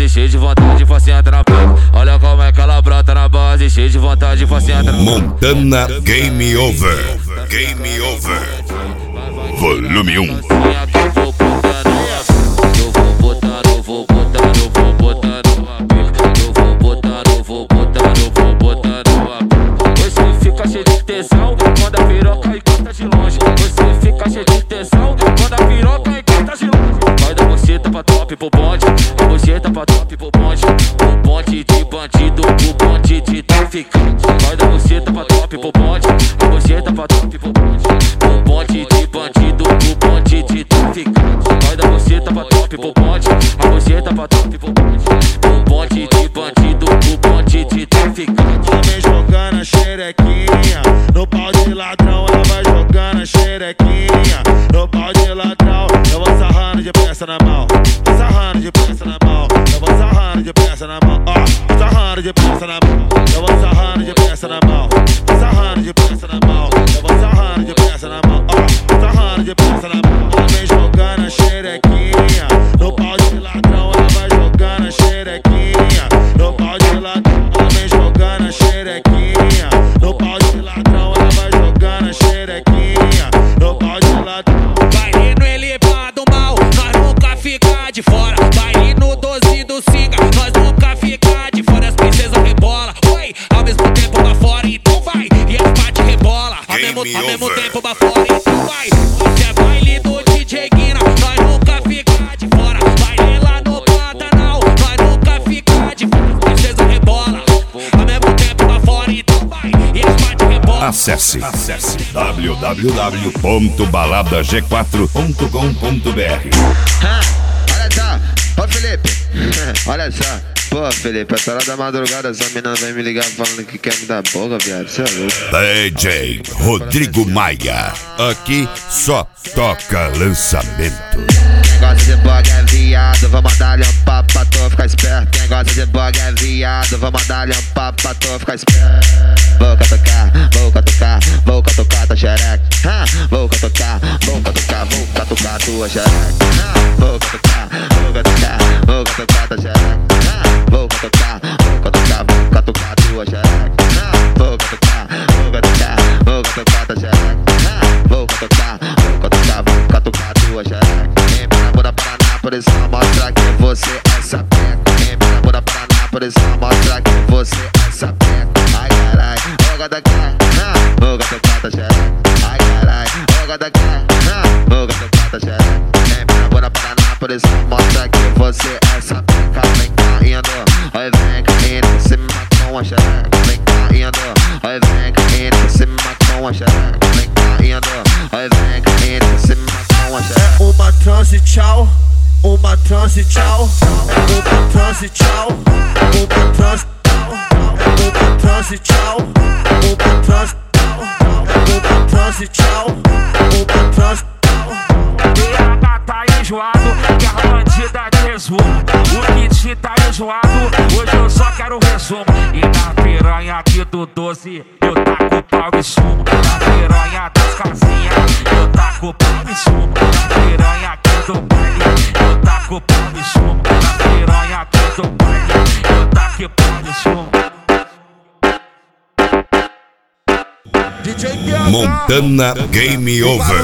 base, cheio de vontade, facinha na boca. Olha como é que ela brota na base, cheio de vontade, facinha na boca. Montana Game Over. Game Over. Volume 1. Eu vou botar no Você fica cheio de tesão quando a piroca encosta de longe. Você fica cheio de tesão quando a piroca encosta de longe. Vai da buceta pra top pro bonde, da buceta pra top pro bonde. O bonde de bandido, o bonde de traficante. Vai da buceta pra top pro bonde, da buceta pra top pro bonde. O bonde de bandido, o bonde de traficante. Vai da buceta pra top pro bonde, a buceta pra top pro bonde. O bonde de bandido, o bonde de traficante. Vem jogando a xerequinha no pau de ladrão, ela vai jogando a xerequinha no pau de ladrão. Eu vou sarrando de peça na mão, sarrando de peça na mão. Eu vou sarrando de peça na mão, ó, sarrando de peça na mão. Eu vou sarrando de peça na mão, sarrando de peça na mão. Eu vou sarrando de peça na mão, ó, sarrando de peça na mão. Ela vem jogando a xerequinha no pau de ladrão, ela vai jogando a xerequinha no pau de ladrão. Ela vem jogando a xerequinha no pau de ladrão, ela vai jogando a xerequinha no pau de ladrão. Baile no elevado mal, nós nunca fica de fora. Baile no 12 do Singa, nós nunca fica de fora. As princesas rebola, oi, ao mesmo tempo lá fora, então vai. E as partes rebola, ao mesmo tempo lá fora, então vai. Hoje é baile do DJ Guina, nós nunca fica de fora. Baile lá no Pantanal, nós nunca fica de fora. As princesas rebola, ao mesmo tempo lá fora, então vai. E as partes rebola. Acesse www.baladag4.com.br. Olha só, ô Felipe, olha só. Pô, Felipe, essa hora da madrugada essa menina vem me ligar falando que quer me dar boca, viado. Cê é louco. DJ Rodrigo Maia. Aqui só toca lançamento. Quem gosta de bug é viado, vou mandar-lhe um papo pra tu ficar esperto. Quem gosta de bug é viado, vou mandar-lhe um papo pra tu ficar esperto. Vou catucar, vou catucar, vou catucar tua xereca. Vou catucar, vou catucar, vou catucar tua xereca. Vou catucar, vou catucar, vou catucar tua xereca. Vou catucar, vou catucar, vou catucar tua xereca. Vou catucar, vou catucar, vou catucar tua xereca. Vou catucar, vou catucar, vou catucar tua xereca. Vem pra Bura Paraná, por isso mostra que você é sapeca. Vem pra Bura Paraná, por isso mostra que você é sapeca. Ai carai, vou catucar, vou catucar tua xereca. Ai carai, vou catucar, vou catucar tua xereca. Vem pra Bura Paraná, por isso mostra que você é sapeca. Vem caindo, oi vem caindo por cima com a xereca. Vem caindo, oi vem caindo por cima com a xereca. Vem caindo, oi vem caindo por cima com a xereca. Uma transe tchau, uma transe tchau, uma transe tchau, uma transe tchau, uma transe tchau, uma transe tchau, uma transe tchau, uma transe tchau. BH tá enjoado, guerra bandida de resumo. O kit tá enjoado, hoje eu só quero resumo. E na piranha aqui do 12, eu taco pau e sumo. Na piranha das casinhas, eu taco pau e sumo. Na piranha aqui do baile, eu taco pau e sumo. Na piranha aqui do baile, eu taco pau e sumo. Montana Game Over.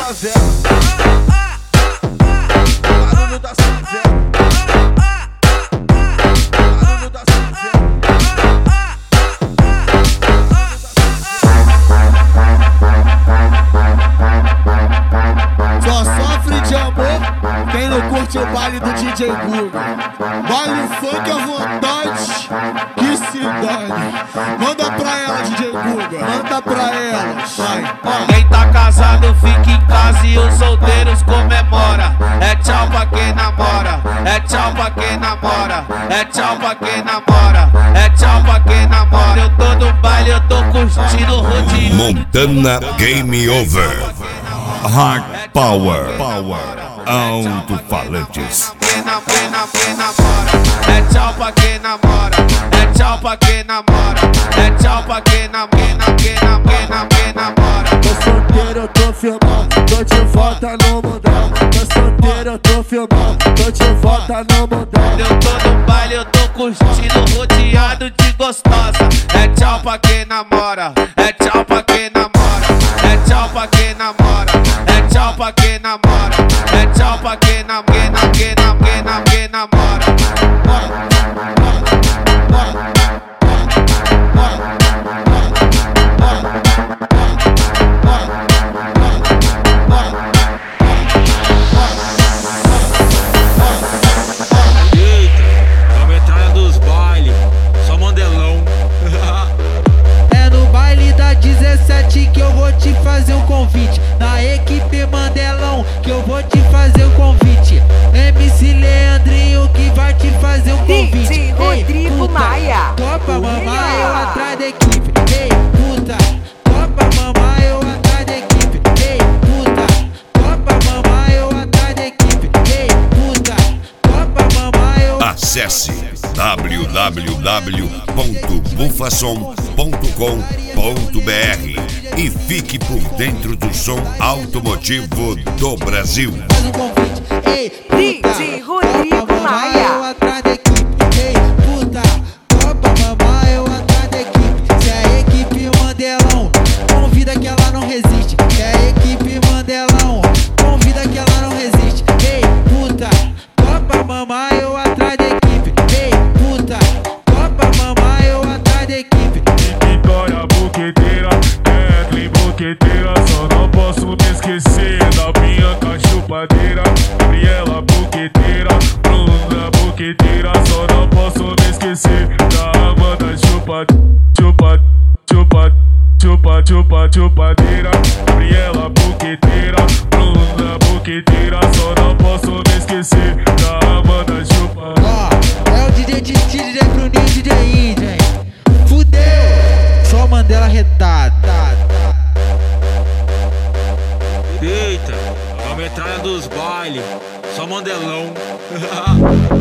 Só sofre de amor quem não curte o baile do DJ Guga. Baile funk à vontade, que se dane. Manda pra ela, DJ Guga, manda pra ela, vai. Quem tá casado fica em casa e os solteiros comemora. É tchau pra quem namora, é tchau pra quem namora, é tchau pra quem namora, é tchau pra quem namora. Eu tô no baile, eu tô curtindo o rodinho. Montana Game Over. Hard Power. Alto-falantes. É tchau pra quem namora, é tchau pra quem namora, é tchau pra quem namora. Tô solteiro, eu tô filmando, tô de volta no mundão. Tô solteiro, eu tô filmando, tô de volta no mundão. Eu tô no baile, eu tô curtindo, rodeado de gostosa. É tchau pra quem namora, é tchau pra quem namora, é tchau pra quem namora, é tchau pra quem namora, é tchau pra quem namora. Que eu vou te fazer um convite. Na equipe Mandelão que eu vou te fazer um convite. MC Leandrinho que vai te fazer um convite. DJ Rodrigo Maia. Topa mamar eu atrás da equipe. Ei, puta. Topa mamar eu atrás da equipe. Ei, puta. Topa mamar eu atrás da equipe. Ei, puta. Topa mamar eu. Acesse www.bufasom.com.br e fique por dentro do som automotivo do Brasil. Faz um convite. Ei, puta. DJ Rodrigo Maia. Eu atrás da equipe. Ei, puta. Topa mamar eu atrás da equipe. Se a equipe Mandelão convida que ela não resiste. Se a equipe Mandelão convida que ela não resiste. Ei, puta. Topa mamar eu atrás da equipe. Ei, puta. Topa mamar eu atrás da equipe. Vitória Boqueteira, Kathleen Boqueteira, só não posso me esquecer da Bianca Chupadeira, Gabriela Boqueteira, Bruna Boqueteira, só não posso me esquecer da Amanda Chupadeira, Gabriela Boqueteira, Bruna Boqueteira, só não posso me esquecer da Amanda Chupadeira. Ó, é o DJ Titi, DJ Bruninho, DJ Índia, hein? Fudeu! Só Mandela retada. Eita, a metralha dos bailes, só Mandelão.